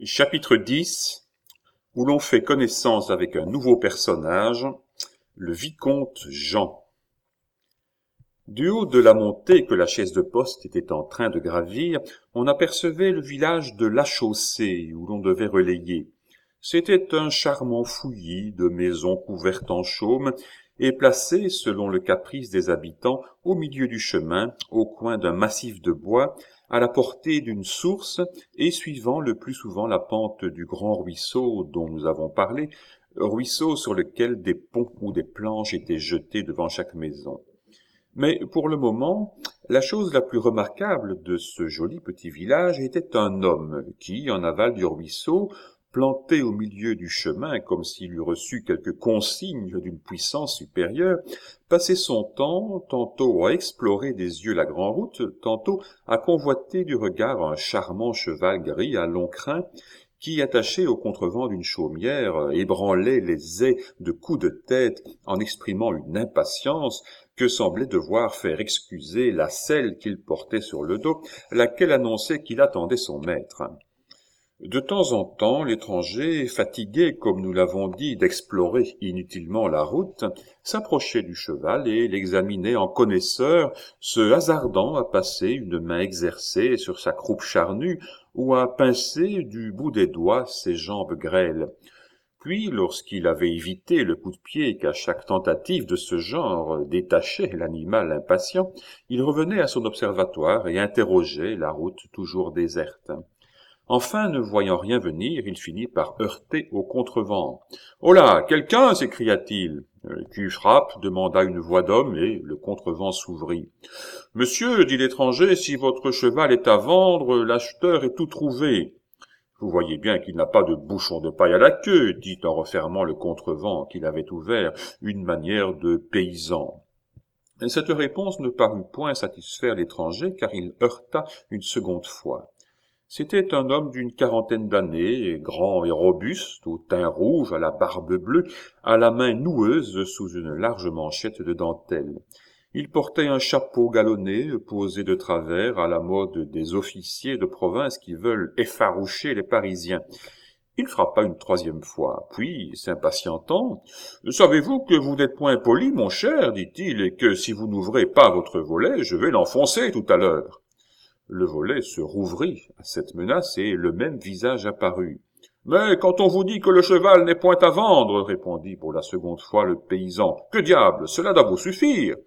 Chapitre 10, où l'on fait connaissance avec un nouveau personnage, le vicomte Jean. Du haut de la montée que la chaise de poste était en train de gravir, on apercevait le village de La Chaussée, où l'on devait relayer. C'était un charmant fouillis de maisons couvertes en chaume et placées, selon le caprice des habitants, au milieu du chemin, au coin d'un massif de bois, à la portée d'une source et suivant le plus souvent la pente du grand ruisseau dont nous avons parlé, ruisseau sur lequel des ponts ou des planches étaient jetés devant chaque maison. Mais pour le moment, la chose la plus remarquable de ce joli petit village était un homme qui, en aval du ruisseau, planté au milieu du chemin comme s'il eût reçu quelque consigne d'une puissance supérieure, passait son temps tantôt à explorer des yeux la grande route, tantôt à convoiter du regard un charmant cheval gris à long crin qui, attaché au contrevent d'une chaumière, ébranlait les ais de coups de tête en exprimant une impatience que semblait devoir faire excuser la selle qu'il portait sur le dos, laquelle annonçait qu'il attendait son maître. De temps en temps, l'étranger, fatigué, comme nous l'avons dit, d'explorer inutilement la route, s'approchait du cheval et l'examinait en connaisseur, se hasardant à passer une main exercée sur sa croupe charnue ou à pincer du bout des doigts ses jambes grêles. Puis, lorsqu'il avait évité le coup de pied qu'à chaque tentative de ce genre détachait l'animal impatient, il revenait à son observatoire et interrogeait la route toujours déserte. Enfin, ne voyant rien venir, il finit par heurter au contrevent. « Oh là, quelqu'un » s'écria-t-il. « Qui frappe » demanda une voix d'homme, et le contrevent s'ouvrit. « Monsieur, dit l'étranger, si votre cheval est à vendre, l'acheteur est tout trouvé. » « Vous voyez bien qu'il n'a pas de bouchon de paille à la queue, » dit en refermant le contrevent qu'il avait ouvert, une manière de paysan. Cette réponse ne parut point satisfaire l'étranger, car il heurta une seconde fois. C'était un homme d'une quarantaine d'années, grand et robuste, au teint rouge, à la barbe bleue, à la main noueuse sous une large manchette de dentelle. Il portait un chapeau galonné, posé de travers, à la mode des officiers de province qui veulent effaroucher les Parisiens. Il frappa une troisième fois, puis, s'impatientant, « Savez-vous que vous n'êtes point poli, mon cher, dit-il, et que si vous n'ouvrez pas votre volet, je vais l'enfoncer tout à l'heure. » Le volet se rouvrit à cette menace et le même visage apparut. « Mais quand on vous dit que le cheval n'est point à vendre, répondit pour la seconde fois le paysan, que diable, cela doit vous suffire.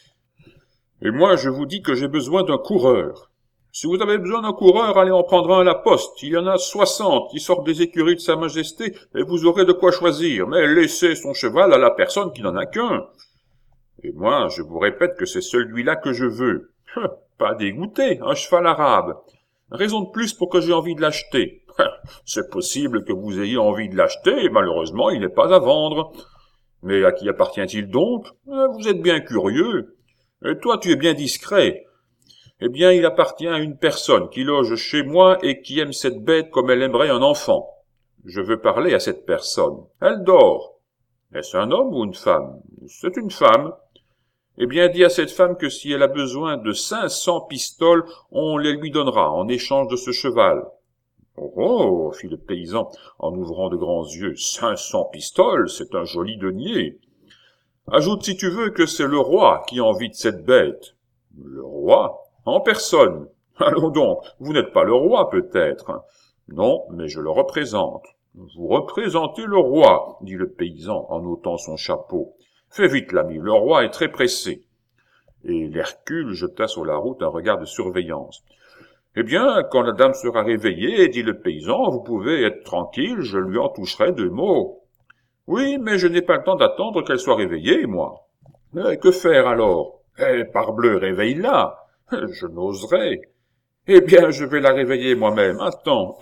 Et moi je vous dis que j'ai besoin d'un coureur. Si vous avez besoin d'un coureur, allez en prendre un à la poste. Il y en a 60 qui sortent des écuries de Sa Majesté et vous aurez de quoi choisir. Mais laissez son cheval à la personne qui n'en a qu'un. Et moi, je vous répète que c'est celui-là que je veux. Pas dégoûté, un cheval arabe. Raison de plus pour que j'ai envie de l'acheter. C'est possible que vous ayez envie de l'acheter, et malheureusement, il n'est pas à vendre. Mais à qui appartient-il donc? Vous êtes bien curieux. Et toi, tu es bien discret. Eh bien, il appartient à une personne qui loge chez moi et qui aime cette bête comme elle aimerait un enfant. Je veux parler à cette personne. Elle dort. Est-ce un homme ou une femme? C'est une femme. Eh bien, dis à cette femme que si elle a besoin de 500 pistoles, on les lui donnera en échange de ce cheval. Oh, oh, fit le paysan en ouvrant de grands yeux, 500 pistoles, c'est un joli denier. Ajoute si tu veux que c'est le roi qui a envie de cette bête. Le roi? En personne. Allons donc, vous n'êtes pas le roi peut-être. Non, mais je le représente. Vous représentez le roi, dit le paysan en ôtant son chapeau. Fais vite, l'ami, le roi est très pressé. Et l'Hercule jeta sur la route un regard de surveillance. Eh bien, quand la dame sera réveillée, dit le paysan, vous pouvez être tranquille, je lui en toucherai 2 mots. Oui, mais je n'ai pas le temps d'attendre qu'elle soit réveillée, moi. Que faire alors? Parbleu, réveille-la. Je n'oserais. Eh bien, je vais la réveiller moi-même. Attends.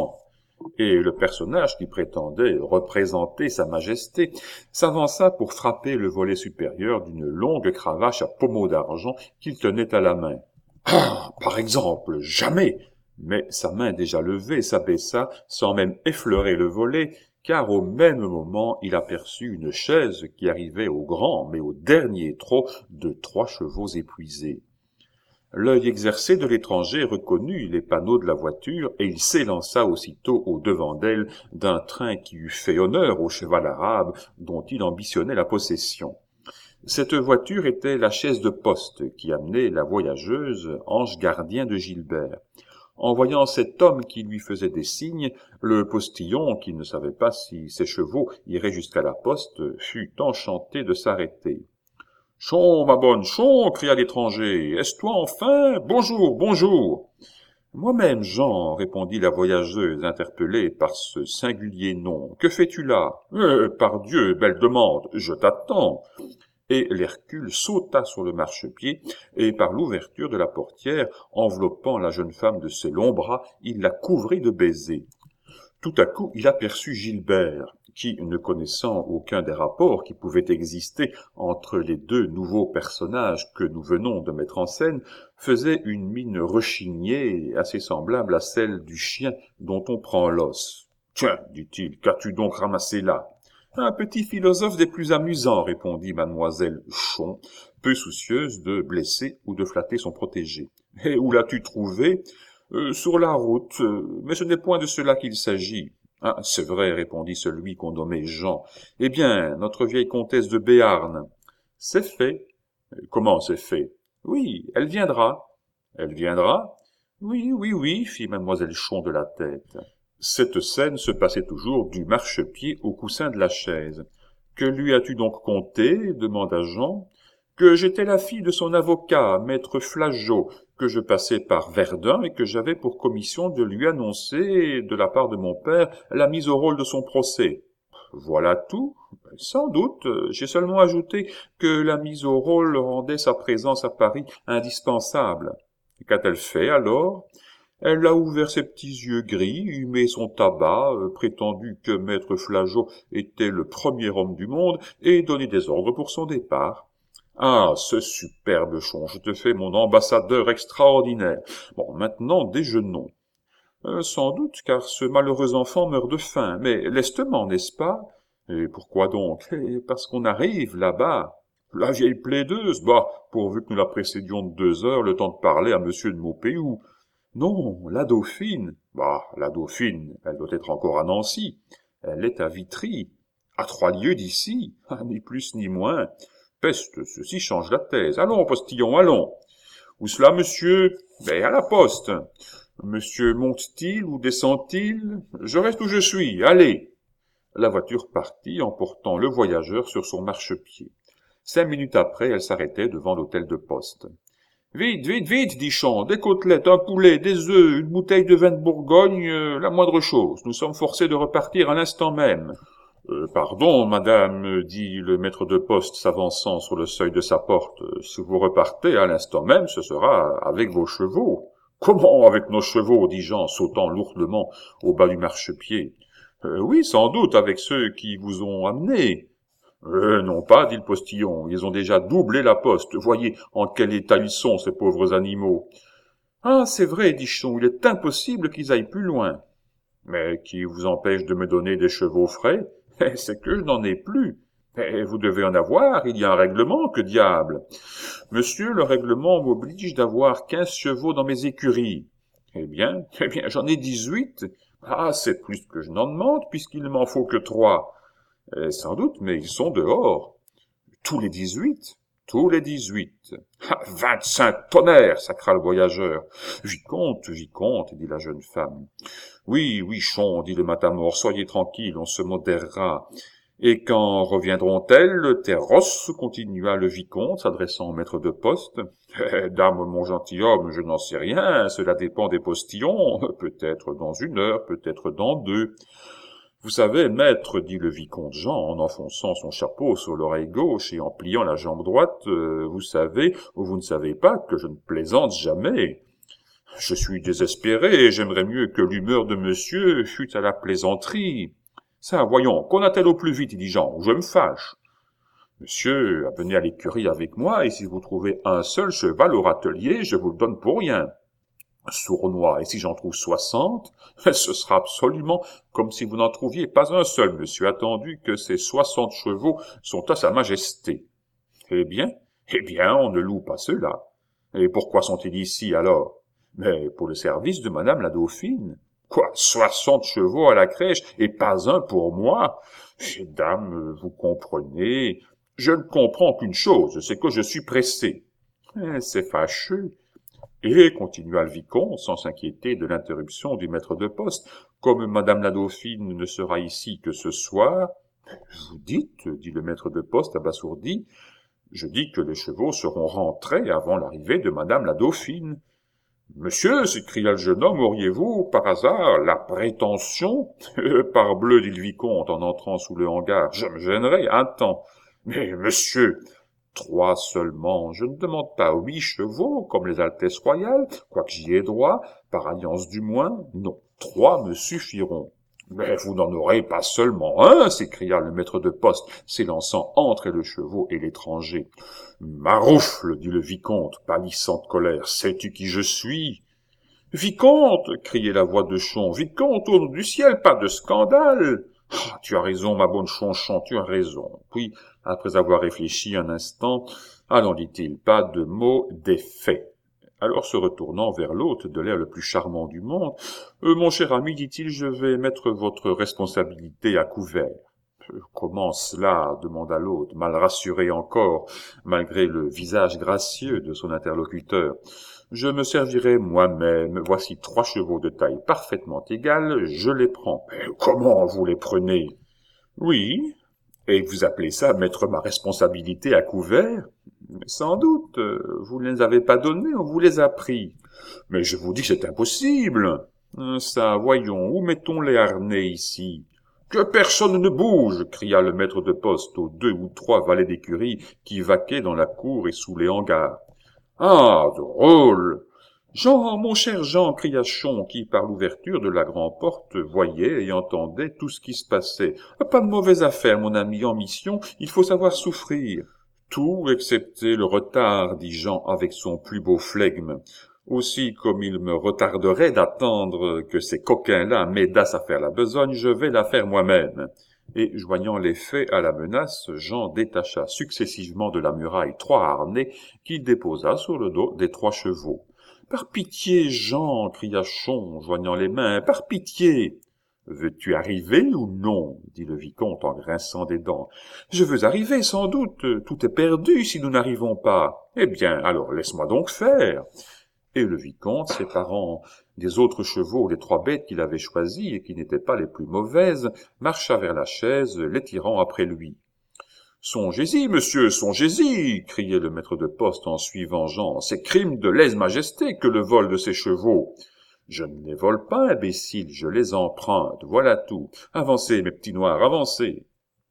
Et le personnage qui prétendait représenter Sa Majesté s'avança pour frapper le volet supérieur d'une longue cravache à pommeau d'argent qu'il tenait à la main. « Ah, par exemple, jamais !» Mais sa main déjà levée s'abaissa sans même effleurer le volet, car au même moment il aperçut une chaise qui arrivait au grand mais au dernier trot de 3 chevaux épuisés. L'œil exercé de l'étranger reconnut les panneaux de la voiture et il s'élança aussitôt au-devant d'elle d'un train qui eût fait honneur au cheval arabe dont il ambitionnait la possession. Cette voiture était la chaise de poste qui amenait la voyageuse, ange gardien de Gilbert. En voyant cet homme qui lui faisait des signes, le postillon, qui ne savait pas si ses chevaux iraient jusqu'à la poste, fut enchanté de s'arrêter. « Chon, ma bonne, chon !» cria l'étranger. « Est-ce toi enfin ? Bonjour, bonjour !»« Moi-même, Jean, » répondit la voyageuse, interpellée par ce singulier nom. « Que fais-tu là ? » Pardieu, belle demande, je t'attends !» Et l'Hercule sauta sur le marchepied, et par l'ouverture de la portière, enveloppant la jeune femme de ses longs bras, il la couvrit de baisers. Tout à coup, il aperçut Gilbert, qui, ne connaissant aucun des rapports qui pouvaient exister entre les deux nouveaux personnages que nous venons de mettre en scène, faisait une mine rechignée, assez semblable à celle du chien dont on prend l'os. « Tiens, dit-il, qu'as-tu donc ramassé là ?»« Un petit philosophe des plus amusants, » répondit mademoiselle Chon, peu soucieuse de blesser ou de flatter son protégé. « Et où l'as-tu trouvé ?»« Sur la route, mais ce n'est point de cela qu'il s'agit. »« Ah, c'est vrai, » répondit celui qu'on nommait Jean. « Eh bien, notre vieille comtesse de Béarn. »« C'est fait. »« Comment c'est fait ?»« Oui, elle viendra. »« Elle viendra ?»« Oui, fit mademoiselle Chon de la tête. » Cette scène se passait toujours du marchepied au coussin de la chaise. « Que lui as-tu donc conté ?» demanda Jean. « Que j'étais la fille de son avocat, maître Flageot, que je passais par Verdun et que j'avais pour commission de lui annoncer, de la part de mon père, la mise au rôle de son procès. »« Voilà tout ? » ?»« Sans doute. J'ai seulement ajouté que la mise au rôle rendait sa présence à Paris indispensable. »« Qu'a-t-elle fait alors ? » Elle a ouvert ses petits yeux gris, humé son tabac, prétendu que maître Flageot était le premier homme du monde, et donné des ordres pour son départ. Ah, ce superbe Chon, je te fais mon ambassadeur extraordinaire. Bon, maintenant, déjeunons. Sans doute, car ce malheureux enfant meurt de faim, mais lestement, n'est-ce pas? Et pourquoi donc? Parce qu'on arrive là-bas. La vieille plaideuse, bah, pourvu que nous la précédions de 2 heures, le temps de parler à monsieur de Maupeou. Non, la Dauphine. Bah, la Dauphine, elle doit être encore à Nancy. Elle est à Vitry, à 3 lieues d'ici, ni plus ni moins. Peste, ceci change la thèse. Allons, postillon, allons. Où cela, monsieur? Ben, à la poste. Monsieur monte-t-il ou descend-il? Je reste où je suis, allez. La voiture partit, emportant le voyageur sur son marchepied. 5 minutes après, elle s'arrêtait devant l'hôtel de poste. « Vite, vite, vite, dit Champ, des côtelettes, un poulet, des œufs, une bouteille de vin de Bourgogne, la moindre chose. Nous sommes forcés de repartir à l'instant même. »« Pardon, madame, dit le maître de poste, s'avançant sur le seuil de sa porte. Si vous repartez à l'instant même, ce sera avec vos chevaux. »« Comment avec nos chevaux, dit Jean, sautant lourdement au bas du marchepied. Oui, sans doute, avec ceux qui vous ont amenés. » Non pas, dit le postillon, ils ont déjà doublé la poste. Voyez en quel état ils sont, ces pauvres animaux. Ah, c'est vrai, dit Chon, il est impossible qu'ils aillent plus loin. Mais qui vous empêche de me donner des chevaux frais? C'est que je n'en ai plus. Vous devez en avoir, il y a un règlement, que diable. Monsieur, le règlement m'oblige d'avoir 15 chevaux dans mes écuries. Eh bien, j'en ai 18. Ah, c'est plus que je n'en demande, puisqu'il ne m'en faut que 3. Sans doute, mais ils sont dehors. Tous les 18? Tous les 18. Ah, 25 tonnerres, sacra le voyageur. Vicomte, dit la jeune femme. Oui, Chon, dit le matamor, soyez tranquille, on se modérera. Et quand reviendront-elles, Terros, continua le vicomte, s'adressant au maître de poste. Dame, mon gentilhomme, je n'en sais rien, cela dépend des postillons, peut-être dans 1 heure, peut-être dans 2. Vous savez, maître, dit le vicomte Jean, en enfonçant son chapeau sur l'oreille gauche et en pliant la jambe droite, vous savez, ou vous ne savez pas, que je ne plaisante jamais. Je suis désespéré, et j'aimerais mieux que l'humeur de monsieur fût à la plaisanterie. Ça, voyons, qu'on attelle au plus vite, dit Jean, ou je me fâche. Monsieur, venez à l'écurie avec moi, et si vous trouvez un seul cheval au râtelier, je vous le donne pour rien. Sournois, et si j'en trouve 60, ce sera absolument comme si vous n'en trouviez pas un seul, monsieur, attendu que ces 60 chevaux sont à sa majesté. Eh bien, on ne loue pas cela. Et pourquoi sont-ils ici, alors? Mais pour le service de madame la dauphine. Quoi, 60 chevaux à la crèche, et pas un pour moi? Dame, vous comprenez, je ne comprends qu'une chose, c'est que je suis pressé. C'est fâcheux. Et, continua le vicomte, sans s'inquiéter de l'interruption du maître de poste, comme madame la dauphine ne sera ici que ce soir. Vous dites, dit le maître de poste abasourdi, je dis que les chevaux seront rentrés avant l'arrivée de madame la dauphine. Monsieur, s'écria le jeune homme, auriez-vous, par hasard, la prétention? Parbleu, dit le vicomte en entrant sous le hangar, je me gênerai un temps. Mais, monsieur, 3 seulement, je ne demande pas 8 chevaux, comme les Altesses royales, quoique j'y ai droit, par alliance du moins, non, 3 me suffiront. Mais vous n'en aurez pas seulement un, s'écria le maître de poste, s'élançant entre le chevaux et l'étranger. Maroufle, dit le vicomte, pâlissant de colère, sais-tu qui je suis? Vicomte, criait la voix de Chon, vicomte, au nom du ciel, pas de scandale. Ah, tu as raison, ma bonne Chonchon, tu as raison. Puis, après avoir réfléchi un instant, allons, dit-il, pas de mots, des faits. Alors, se retournant vers l'hôte de l'air le plus charmant du monde, mon cher ami, dit-il, je vais mettre votre responsabilité à couvert. Comment cela? Demanda l'hôte, mal rassuré encore, malgré le visage gracieux de son interlocuteur. Je me servirai moi-même. Voici 3 chevaux de taille parfaitement égale, je les prends. Comment vous les prenez? Oui. Et vous appelez ça mettre ma responsabilité à couvert? Sans doute. Vous ne les avez pas donnés, on vous les a pris. Mais je vous dis que c'est impossible. Ça, voyons, où mettons les harnais ici? Que personne ne bouge, cria le maître de poste aux 2 ou 3 valets d'écurie qui vaquaient dans la cour et sous les hangars. Ah, drôle! Jean, mon cher Jean, cria Chon, qui, par l'ouverture de la grande-porte, voyait et entendait tout ce qui se passait. Pas de mauvaise affaire, mon ami, en mission, il faut savoir souffrir. Tout, excepté le retard, dit Jean avec son plus beau flegme. Aussi, comme il me retarderait d'attendre que ces coquins-là m'aidassent à faire la besogne, je vais la faire moi-même. Et, joignant les faits à la menace, Jean détacha successivement de la muraille 3 harnais qu'il déposa sur le dos des 3 chevaux. « Par pitié, Jean !» cria Chon, joignant les mains. « Par pitié !»« Veux-tu arriver ou non ?» dit le vicomte en grinçant des dents. « Je veux arriver, sans doute. Tout est perdu si nous n'arrivons pas. Eh bien, alors laisse-moi donc faire. » Et le vicomte, séparant des autres chevaux les 3 bêtes qu'il avait choisies et qui n'étaient pas les plus mauvaises, marcha vers la chaise, les tirant après lui. « Songez-y, monsieur, songez-y !» criait le maître de poste en suivant Jean. « C'est crime de lèse-majesté que le vol de ces chevaux. »« Je ne les vole pas, imbécile, je les emprunte, voilà tout. Avancez, mes petits noirs, avancez !»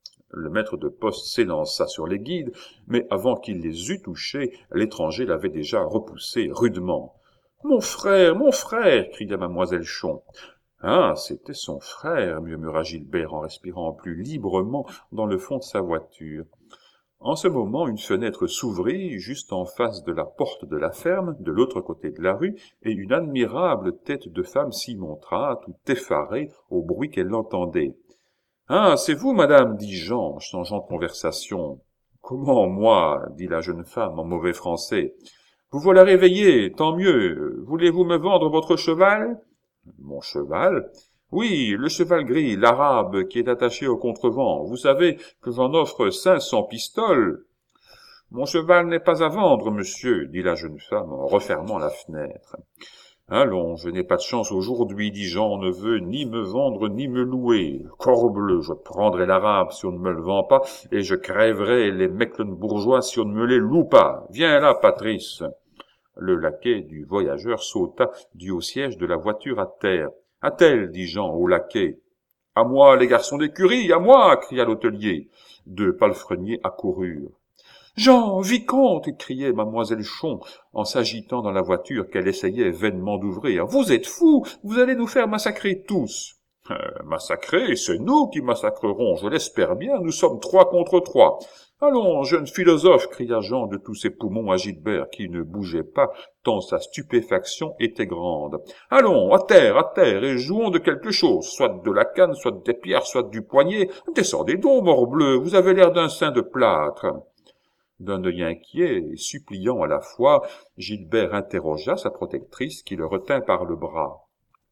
Le maître de poste s'élança sur les guides, mais avant qu'il les eût touchés, l'étranger l'avait déjà repoussé rudement. « Mon frère, cria mademoiselle Chon. « Ah, c'était son frère, murmura Gilbert en respirant plus librement dans le fond de sa voiture. En ce moment, une fenêtre s'ouvrit juste en face de la porte de la ferme, de l'autre côté de la rue, et une admirable tête de femme s'y montra, tout effarée au bruit qu'elle entendait. « Ah, c'est vous, madame, dit Jean, changeant de conversation. « Comment, moi, dit la jeune femme en mauvais français. « Vous voilà réveillé, tant mieux. Voulez-vous me vendre votre cheval ?»« Mon cheval ?»« Oui, le cheval gris, l'arabe, qui est attaché au contrevent. Vous savez que j'en offre 500 pistoles. »« Mon cheval n'est pas à vendre, monsieur, dit la jeune femme en refermant la fenêtre. « Allons, je n'ai pas de chance aujourd'hui, dit Jean, on ne veut ni me vendre ni me louer. Corbleu, je prendrai l'arabe si on ne me le vend pas, et je crèverai les Mecklenbourgeois si on ne me les loue pas. Viens là, Patrice. » Le laquais du voyageur sauta du haut siège de la voiture à terre. « Attelle, dit Jean au laquais. »« À moi, les garçons d'écurie, à moi !» cria l'hôtelier. 2 palefreniers accoururent. « Jean, vicomte !» criait mademoiselle Chon, en s'agitant dans la voiture qu'elle essayait vainement d'ouvrir. « Vous êtes fous! Vous allez nous faire massacrer tous !»« Massacrer, c'est nous qui massacrerons, je l'espère bien, nous sommes 3 contre 3. »« Allons, jeune philosophe !» cria Jean de tous ses poumons à Gilbert, qui ne bougeait pas, tant sa stupéfaction était grande. « Allons, à terre, et jouons de quelque chose, soit de la canne, soit des pierres, soit du poignet. Descendez donc, morbleu, vous avez l'air d'un saint de plâtre. » D'un œil inquiet et suppliant à la fois, Gilbert interrogea sa protectrice qui le retint par le bras.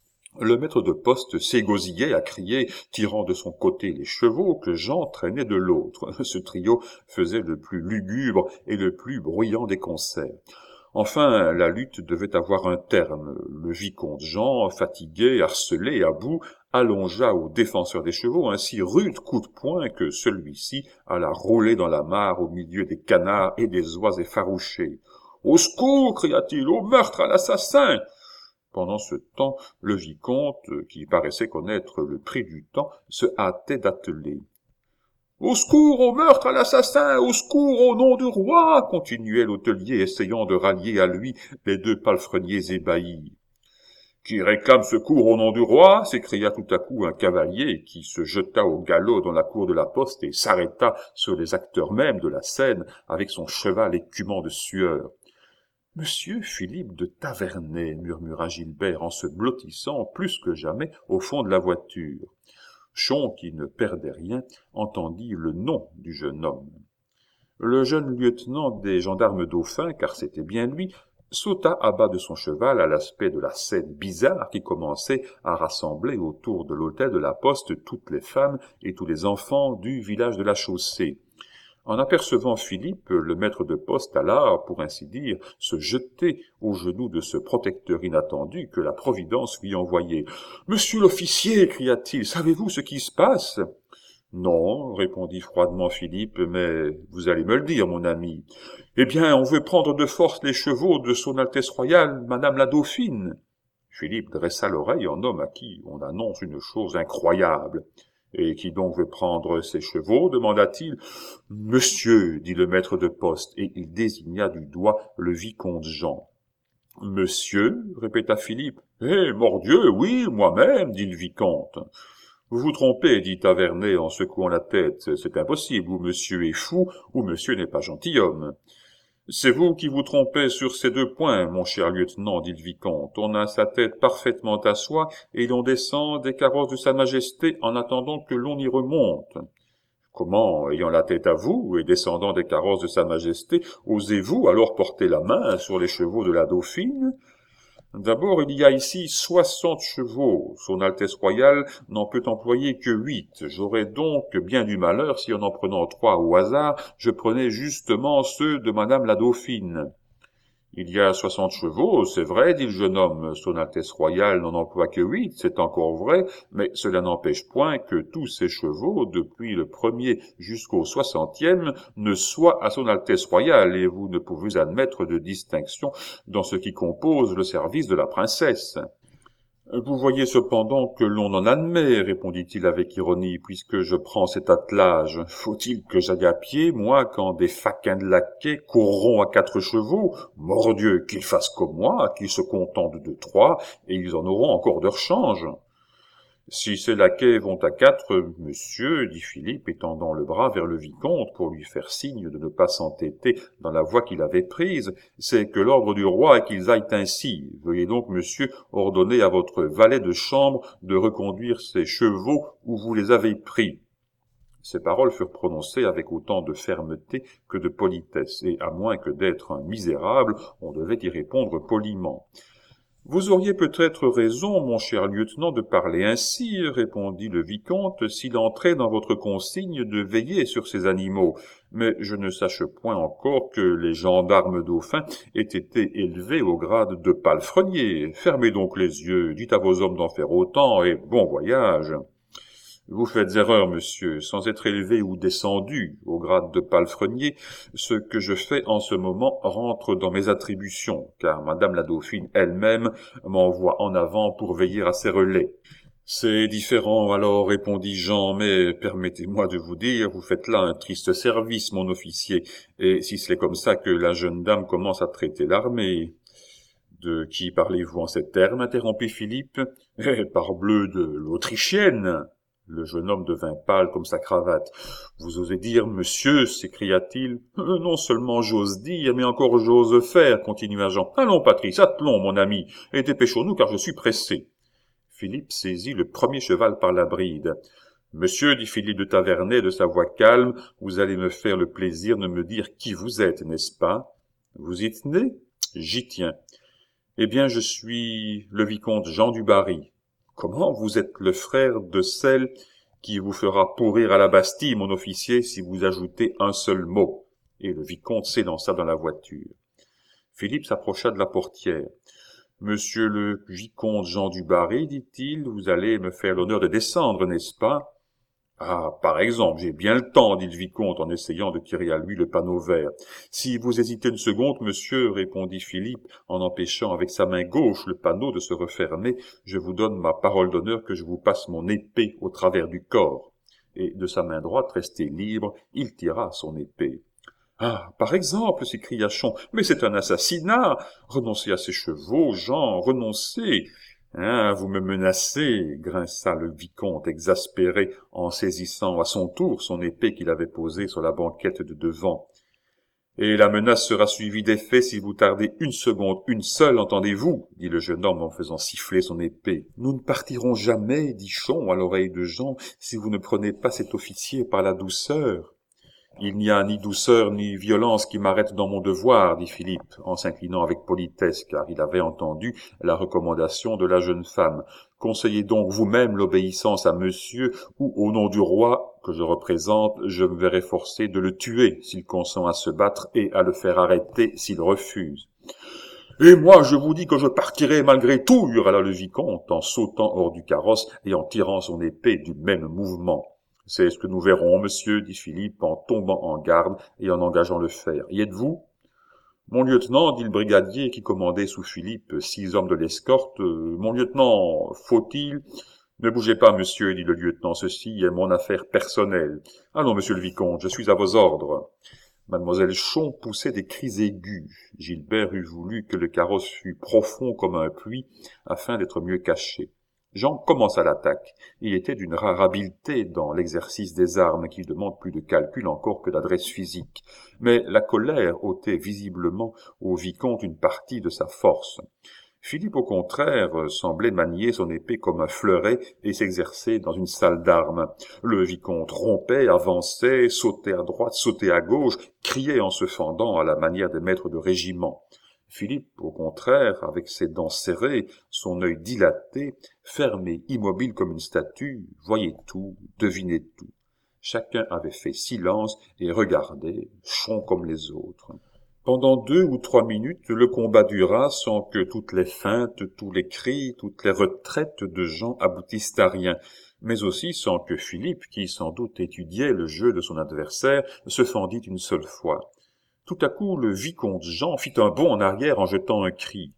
Le maître de poste s'égosillait à crier, tirant de son côté les chevaux que Jean traînait de l'autre. Ce trio faisait le plus lugubre et le plus bruyant des concerts. Enfin, la lutte devait avoir un terme. Le vicomte Jean, fatigué, harcelé, à bout, allongea au défenseur des chevaux un si rude coup de poing que celui-ci alla rouler dans la mare au milieu des canards et des oies effarouchés. « Au secours !» cria-t-il. « Au meurtre, à l'assassin !» Pendant ce temps, le vicomte, qui paraissait connaître le prix du temps, se hâtait d'atteler. « Au secours, au meurtre, à l'assassin! Au secours, au nom du roi !» continuait l'hôtelier, essayant de rallier à lui les deux palefreniers ébahis. « Qui réclame secours au nom du roi ?» s'écria tout à coup un cavalier qui se jeta au galop dans la cour de la poste et s'arrêta sur les acteurs mêmes de la scène avec son cheval écumant de sueur. « Monsieur Philippe de Tavernay » murmura Gilbert en se blottissant plus que jamais au fond de la voiture. Chon, qui ne perdait rien, entendit le nom du jeune homme. Le jeune lieutenant des gendarmes dauphins, car c'était bien lui, sauta à bas de son cheval à l'aspect de la scène bizarre qui commençait à rassembler autour de l'hôtel de la Poste toutes les femmes et tous les enfants du village de la Chaussée. En apercevant Philippe, le maître de poste alla, pour ainsi dire, se jeter aux genoux de ce protecteur inattendu que la Providence lui envoyait. « Monsieur l'officier !» cria-t-il, « savez-vous ce qui se passe ?» « Non, » répondit froidement Philippe, « mais vous allez me le dire, mon ami. »« Eh bien, on veut prendre de force les chevaux de son Altesse royale, Madame la Dauphine. » Philippe dressa l'oreille en homme à qui on annonce une chose incroyable. « Et qui donc veut prendre ces chevaux ?» demanda-t-il. « Monsieur, » dit le maître de poste, et il désigna du doigt le vicomte Jean. « Monsieur ?» répéta Philippe. « Eh, mordieu, oui, moi-même, dit le vicomte. »« Vous vous trompez, dit Tavernay en secouant la tête. C'est impossible, ou monsieur est fou, ou monsieur n'est pas gentilhomme. »« C'est vous qui vous trompez sur ces deux points, mon cher lieutenant, dit le vicomte. On a sa tête parfaitement à soi, et l'on descend des carrosses de sa majesté en attendant que l'on y remonte. Comment, ayant la tête à vous, et descendant des carrosses de sa majesté, osez-vous alors porter la main sur les chevaux de la Dauphine ? D'abord, il y a ici 60 chevaux. Son Altesse royale n'en peut employer que 8. J'aurais donc bien du malheur si, en prenant 3 au hasard, je prenais justement ceux de Madame la Dauphine. Il y a 60 chevaux, c'est vrai, dit le jeune homme. Son Altesse royale n'en emploie que 8, c'est encore vrai, mais cela n'empêche point que tous ces chevaux, depuis le premier jusqu'au 60e, ne soient à son Altesse royale, et vous ne pouvez admettre de distinction dans ce qui compose le service de la princesse. Vous voyez cependant que l'on en admet, répondit-il avec ironie, puisque je prends cet attelage. Faut-il que j'aille à pied, moi, quand des faquins de laquais courront à 4 chevaux? Mordieu, qu'ils fassent comme moi, qu'ils se contentent de 3, et ils en auront encore de rechange. Si ces laquais vont à 4, monsieur, dit Philippe, étendant le bras vers le vicomte pour lui faire signe de ne pas s'entêter dans la voie qu'il avait prise, c'est que l'ordre du roi est qu'ils aillent ainsi. Veuillez donc, monsieur, ordonner à votre valet de chambre de reconduire ces chevaux où vous les avez pris. Ces paroles furent prononcées avec autant de fermeté que de politesse, et à moins que d'être un misérable, on devait y répondre poliment. Vous auriez peut-être raison, mon cher lieutenant, de parler ainsi, répondit le vicomte, s'il entrait dans votre consigne de veiller sur ces animaux. Mais je ne sache point encore que les gendarmes dauphins aient été élevés au grade de palefrenier. Fermez donc les yeux, dites à vos hommes d'en faire autant, et bon voyage. Vous faites erreur, monsieur, sans être élevé ou descendu au grade de palefrenier, ce que je fais en ce moment rentre dans mes attributions, car Madame la Dauphine elle-même m'envoie en avant pour veiller à ses relais. C'est différent alors, répondit Jean, mais permettez-moi de vous dire, vous faites là un triste service, mon officier, et si c'est comme ça que la jeune dame commence à traiter l'armée. De qui parlez-vous en ces termes, interrompit Philippe. Parbleu, de l'Autrichienne. Le jeune homme devint pâle comme sa cravate. « Vous osez dire, monsieur, s'écria-t-il. « Non seulement j'ose dire, mais encore j'ose faire, continua Jean. Allons, Patrice, attelons, mon ami, et dépêchons-nous car je suis pressé. » Philippe saisit le premier cheval par la bride. Monsieur, dit Philippe de Tavernay de sa voix calme, vous allez me faire le plaisir de me dire qui vous êtes, n'est-ce pas? Vous y tenez? J'y tiens. Eh bien, je suis le vicomte Jean du Barry. Comment? Vous êtes le frère de celle qui vous fera pourrir à la Bastille, mon officier, si vous ajoutez un seul mot. Et le vicomte s'élança dans la voiture. Philippe s'approcha de la portière. Monsieur le vicomte Jean du Barry, dit-il, vous allez me faire l'honneur de descendre, n'est-ce pas? Ah, par exemple, j'ai bien le temps, dit le vicomte en essayant de tirer à lui le panneau vert. Si vous hésitez une seconde, monsieur, répondit Philippe en empêchant avec sa main gauche le panneau de se refermer, je vous donne ma parole d'honneur que je vous passe mon épée au travers du corps. Et de sa main droite restée libre, il tira son épée. Ah, par exemple, s'écria Chon, mais c'est un assassinat! Renoncez à ces chevaux, Jean, renoncez! Ah, vous me menacez, grinça le vicomte exaspéré en saisissant à son tour son épée qu'il avait posée sur la banquette de devant. Et la menace sera suivie d'effet si vous tardez une seconde, une seule, entendez-vous, dit le jeune homme en faisant siffler son épée. Nous ne partirons jamais, dit Chon à l'oreille de Jean, si vous ne prenez pas cet officier par la douceur. Il n'y a ni douceur ni violence qui m'arrête dans mon devoir, dit Philippe, en s'inclinant avec politesse, car il avait entendu la recommandation de la jeune femme. Conseillez donc vous-même l'obéissance à monsieur, ou au nom du roi que je représente, je me verrai forcé de le tuer s'il consent à se battre et à le faire arrêter s'il refuse. Et moi, je vous dis que je partirai malgré tout, hurla le vicomte, en sautant hors du carrosse et en tirant son épée du même mouvement. C'est ce que nous verrons, monsieur, dit Philippe, en tombant en garde et en engageant le fer. Y êtes-vous? Mon lieutenant, dit le brigadier qui commandait sous Philippe 6 hommes de l'escorte, mon lieutenant, faut-il... Ne bougez pas, monsieur, dit le lieutenant, ceci est mon affaire personnelle. Allons, monsieur le vicomte, je suis à vos ordres. Mademoiselle Chon poussait des cris aigus. Gilbert eût voulu que le carrosse fût profond comme un puits, afin d'être mieux caché. Jean commença l'attaque. Il était d'une rare habileté dans l'exercice des armes qui demande plus de calcul encore que d'adresse physique. Mais la colère ôtait visiblement au vicomte une partie de sa force. Philippe, au contraire, semblait manier son épée comme un fleuret et s'exercer dans une salle d'armes. Le vicomte rompait, avançait, sautait à droite, sautait à gauche, criait en se fendant à la manière des maîtres de régiment. Philippe, au contraire, avec ses dents serrées, son œil dilaté, fermé, immobile comme une statue, voyait tout, devinait tout. Chacun avait fait silence et regardait, Chon comme les autres. Pendant 2 ou 3 minutes, le combat dura sans que toutes les feintes, tous les cris, toutes les retraites de Jean aboutissent à rien, mais aussi sans que Philippe, qui sans doute étudiait le jeu de son adversaire, se fendît une seule fois. Tout à coup, le vicomte Jean fit un bond en arrière en jetant un cri.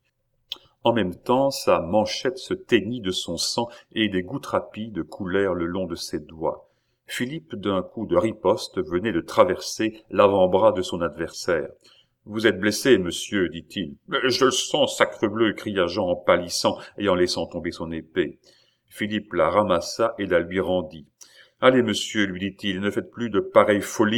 En même temps, sa manchette se teignit de son sang et des gouttes rapides coulèrent le long de ses doigts. Philippe, d'un coup de riposte, venait de traverser l'avant-bras de son adversaire. « Vous êtes blessé, monsieur, dit-il. « Mais je le sens, sacrebleu !» cria Jean en pâlissant et en laissant tomber son épée. Philippe la ramassa et la lui rendit. « Allez, monsieur, lui dit-il, ne faites plus de pareilles folies. »«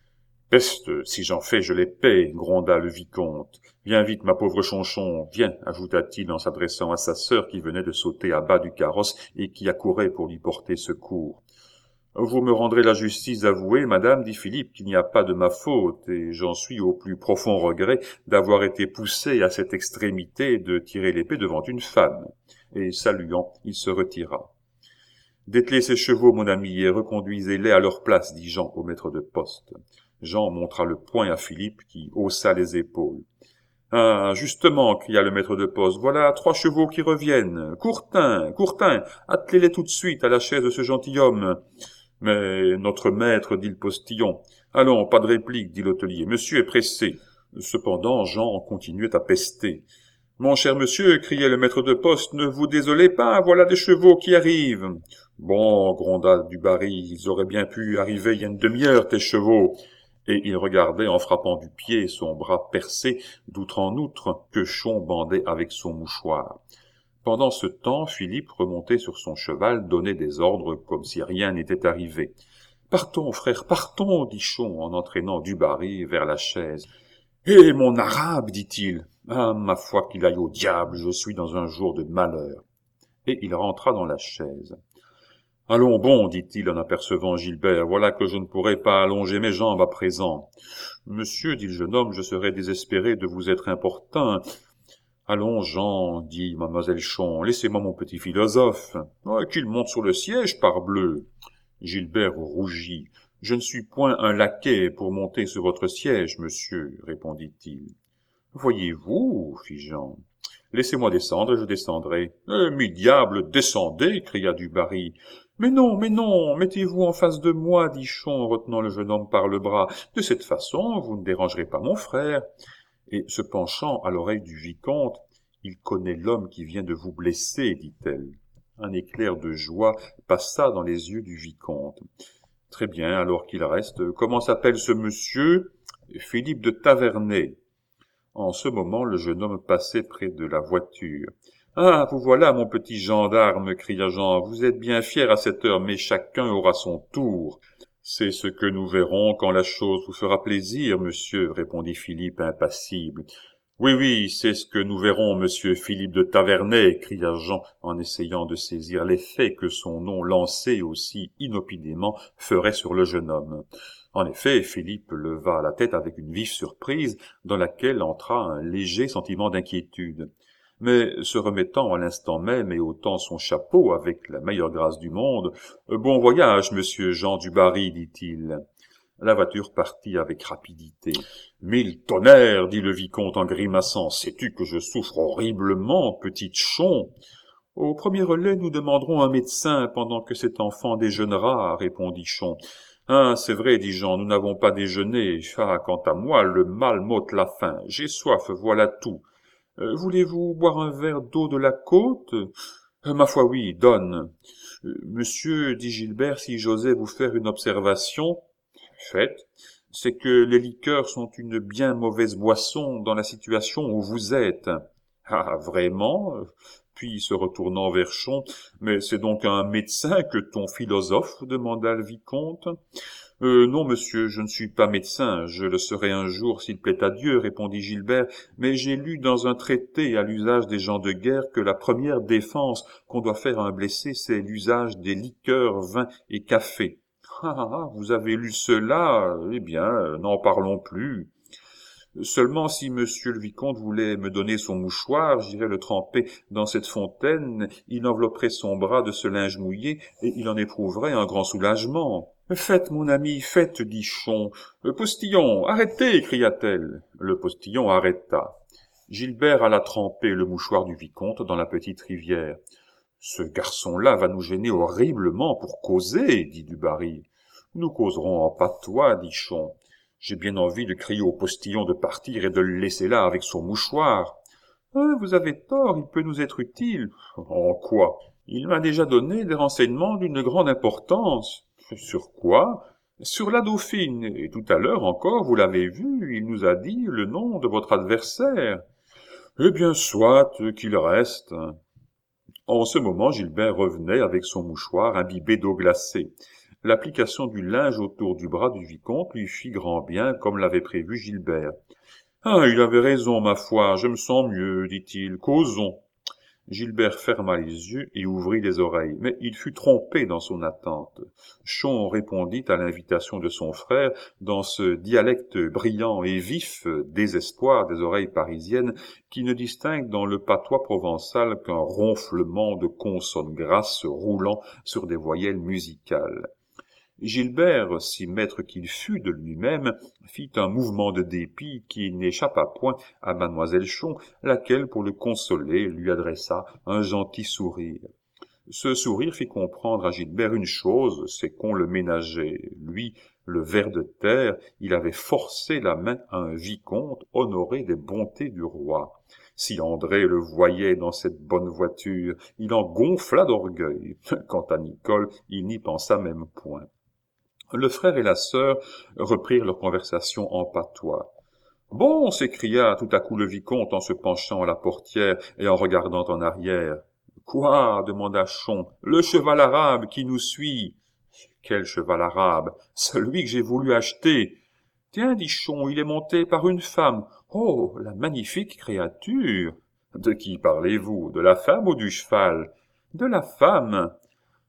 Peste, si j'en fais, je les paie, » gronda le vicomte. « Viens vite, ma pauvre Chonchon, viens, ajouta-t-il en s'adressant à sa sœur qui venait de sauter à bas du carrosse et qui accourait pour lui porter secours. « Vous me rendrez la justice d'avouer, madame, dit Philippe, qu'il n'y a pas de ma faute, et j'en suis au plus profond regret d'avoir été poussé à cette extrémité de tirer l'épée devant une femme. » Et saluant, il se retira. « Dételez ces chevaux, mon ami, et reconduisez-les à leur place, dit Jean au maître de poste. Jean montra le poing à Philippe, qui haussa les épaules. « Ah, justement, cria le maître de poste, voilà 3 chevaux qui reviennent. Courtin, Courtin, attelez-les tout de suite à la chaise de ce gentilhomme. » « Mais notre maître, dit le postillon. »« Allons, pas de réplique, dit l'hôtelier. Monsieur est pressé. » Cependant, Jean continuait à pester. « Mon cher monsieur, criait le maître de poste, ne vous désolez pas, voilà des chevaux qui arrivent. »« Bon, gronda du Barry, ils auraient bien pu arriver il y a une demi-heure, tes chevaux. » Et il regardait en frappant du pied son bras percé, d'outre en outre, que Chon bandait avec son mouchoir. Pendant ce temps, Philippe, remonté sur son cheval, donnait des ordres comme si rien n'était arrivé. « Partons, frère, partons !» dit Chon en entraînant du Barry vers la chaise. « Eh, mon arabe !» dit-il. « Ah, ma foi qu'il aille au diable, je suis dans un jour de malheur. » Et il rentra dans la chaise. « Allons bon, dit-il en apercevant Gilbert, voilà que je ne pourrai pas allonger mes jambes à présent. Monsieur, dit le jeune homme, je serais désespéré de vous être importun. Allons, Jean, dit mademoiselle Chon, laissez-moi mon petit philosophe. Qu'il monte sur le siège, parbleu. Gilbert rougit. Je ne suis point un laquais pour monter sur votre siège, monsieur, répondit-il. Voyez-vous, fit Jean. Laissez-moi descendre et je descendrai. Mi diable, descendez, cria Dubarry. Mais non, mettez-vous en face de moi, dit Chon en retenant le jeune homme par le bras. De cette façon, vous ne dérangerez pas mon frère. Et se penchant à l'oreille du vicomte, il connaît l'homme qui vient de vous blesser, dit-elle. Un éclair de joie passa dans les yeux du vicomte. Très bien, alors qu'il reste. Comment s'appelle ce monsieur? Philippe de Tavernay. En ce moment, le jeune homme passait près de la voiture. Ah, vous voilà, mon petit gendarme, cria Jean. Vous êtes bien fier à cette heure, mais chacun aura son tour. C'est ce que nous verrons quand la chose vous fera plaisir, monsieur, répondit Philippe impassible. Oui, c'est ce que nous verrons, monsieur Philippe de Tavernay, cria Jean en essayant de saisir l'effet que son nom lancé aussi inopinément ferait sur le jeune homme. En effet, Philippe leva la tête avec une vive surprise dans laquelle entra un léger sentiment d'inquiétude. Mais se remettant à l'instant même et ôtant son chapeau avec la meilleure grâce du monde, « Bon voyage, monsieur Jean Dubarry, dit-il. » La voiture partit avec rapidité. « Mille tonnerres, dit le vicomte en grimaçant, sais-tu que je souffre horriblement, petite Chon ? » « Au premier relais, nous demanderons un médecin pendant que cet enfant déjeunera, répondit Chon. « Ah, c'est vrai, dit Jean, nous n'avons pas déjeuné. Ah, quant à moi, le mal m'ôte la faim. J'ai soif, voilà tout. Voulez-vous boire un verre d'eau de la côte ? Ma foi, oui, donne. Monsieur, dit Gilbert, si j'osais vous faire une observation, faites, c'est que les liqueurs sont une bien mauvaise boisson dans la situation où vous êtes. Ah, vraiment ? Puis, se retournant vers Chon, « Mais c'est donc un médecin que ton philosophe ?» demanda le vicomte. « Non, monsieur, je ne suis pas médecin, je le serai un jour s'il plaît à Dieu, » répondit Gilbert, « mais j'ai lu dans un traité à l'usage des gens de guerre que la première défense qu'on doit faire à un blessé, c'est l'usage des liqueurs, vin et café. » Ah, vous avez lu cela? Eh bien, n'en parlons plus. Seulement, si monsieur le vicomte voulait me donner son mouchoir, j'irais le tremper dans cette fontaine, il envelopperait son bras de ce linge mouillé, et il en éprouverait un grand soulagement. « Faites, mon ami, faites, dit Chon. Postillon, arrêtez, cria-t-elle. Le postillon arrêta. Gilbert alla tremper le mouchoir du vicomte dans la petite rivière. « Ce garçon-là va nous gêner horriblement pour causer, dit Dubarry. « Nous causerons en patois, dit Chon. J'ai bien envie de crier au postillon de partir et de le laisser là avec son mouchoir. Vous avez tort, il peut nous être utile. En quoi? Il m'a déjà donné des renseignements d'une grande importance. Sur quoi? Sur la Dauphine, et tout à l'heure encore, vous l'avez vu, il nous a dit le nom de votre adversaire. Eh bien, soit qu'il reste. En ce moment, Gilbert revenait avec son mouchoir imbibé d'eau glacée. L'application du linge autour du bras du vicomte lui fit grand bien, comme l'avait prévu Gilbert. « Ah, il avait raison, ma foi, je me sens mieux, dit-il, causons. » Gilbert ferma les yeux et ouvrit les oreilles, mais il fut trompé dans son attente. Chon répondit à l'invitation de son frère dans ce dialecte brillant et vif, désespoir des oreilles parisiennes, qui ne distingue dans le patois provençal qu'un ronflement de consonnes grasses roulant sur des voyelles musicales. Gilbert, si maître qu'il fût de lui-même, fit un mouvement de dépit qui n'échappa point à mademoiselle Chon, laquelle, pour le consoler, lui adressa un gentil sourire. Ce sourire fit comprendre à Gilbert une chose, c'est qu'on le ménageait. Lui, le ver de terre, il avait forcé la main à un vicomte honoré des bontés du roi. Si André le voyait dans cette bonne voiture, il en gonfla d'orgueil. Quant à Nicole, il n'y pensa même point. Le frère et la sœur reprirent leur conversation en patois. « Bon !» s'écria tout à coup le vicomte en se penchant à la portière et en regardant en arrière. « Quoi ?» demanda Chon. « Le cheval arabe qui nous suit. »« Quel cheval arabe ? Celui que j'ai voulu acheter. »« Tiens, dit Chon, il est monté par une femme. Oh, la magnifique créature !»« De qui parlez-vous ? De la femme ou du cheval ? »« De la femme. »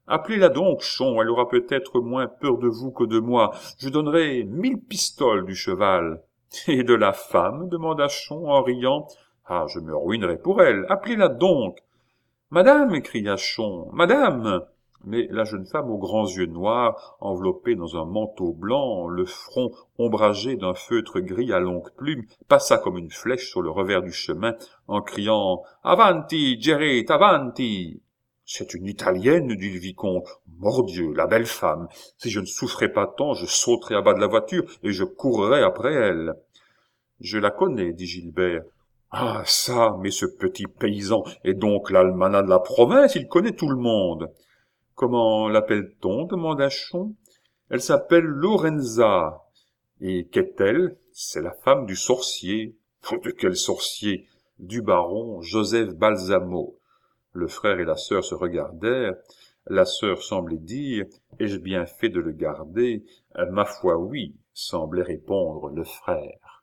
Appelez-la donc, Chon, elle aura peut-être moins peur de vous que de moi. Je donnerai 1000 pistoles du cheval. Et de la femme demanda Chon en riant. Ah, je me ruinerai pour elle. Appelez-la donc. Madame, cria Chon, madame. Mais la jeune femme aux grands yeux noirs, enveloppée dans un manteau blanc, le front ombragé d'un feutre gris à longues plumes, passa comme une flèche sur le revers du chemin en criant « Avanti, Gerrit, avanti !» C'est une Italienne, dit le vicomte. Mordieu, la belle femme. Si je ne souffrais pas tant, je sauterais à bas de la voiture et je courrais après elle. Je la connais, dit Gilbert. Ah, ça, mais ce petit paysan est donc l'almanach de la province, il connaît tout le monde. Comment l'appelle-t-on demanda Chon. Elle s'appelle Lorenza. Et qu'est-elle? C'est la femme du sorcier. De quel sorcier? Du baron Joseph Balsamo. Le frère et la sœur se regardèrent. La sœur semblait dire « Ai-je bien fait de le garder ?» Ma foi, oui, semblait répondre le frère.